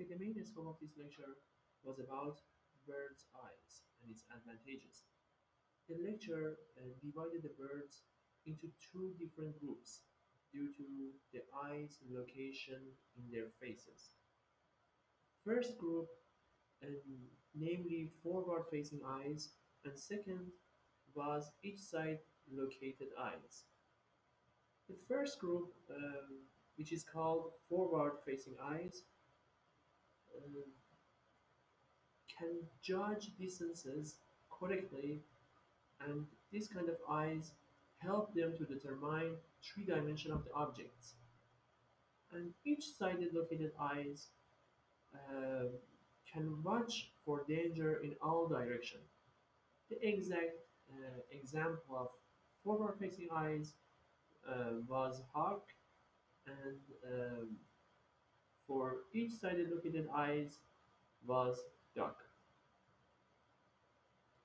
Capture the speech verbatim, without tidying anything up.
Okay, the main scope of this lecture was about bird's eyes and its advantages. The lecture uh, divided the birds into two different groups due to the eyes' location in their faces. First group, um, namely forward-facing eyes, and second was each side located eyes. The first group, um, which is called forward-facing eyes, uh, can judge distances correctly, and this kind of eyes help them to determine three dimension of the objects. And each sided located eyes uh, can watch for danger in all direction. The exact uh, example of forward-facing eyes uh, was hawk, and um, for each sided located eyes was duck.